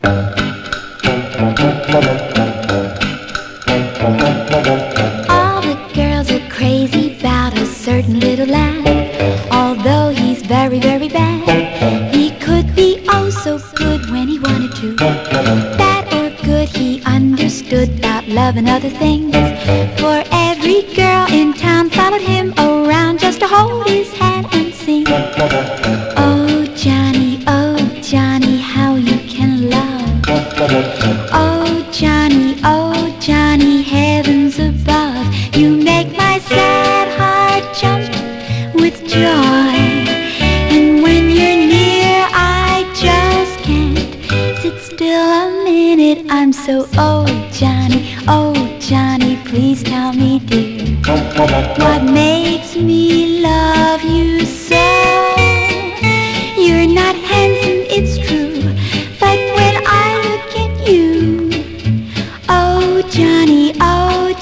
All the girls are crazy about a certain little lad. Although he's very, very bad, he could be oh so good when he wanted to. Bad or good, he understood about love and other things. For every girl in town followed him around just to hold his hand and sing. Oh Johnny, how you can love. Oh Johnny, heavens above, you make my sad heart jump with joy. And when you're near, I just can't sit still a minute. I'm so oh Johnny, please tell me, dear, what makes me love you so? You're not handsome, it's true, but when I look at you, oh Johnny, oh.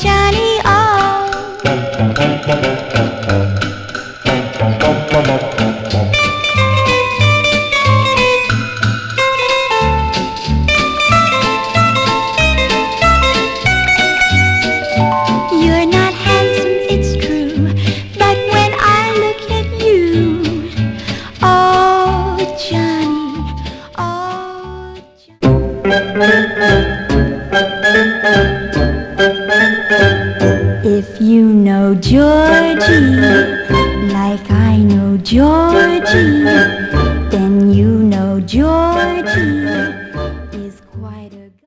You're not handsome, it's true, but when I look at you, oh Johnny, oh Johnny. If you know Georgie like I know Georgie, then you know Georgie.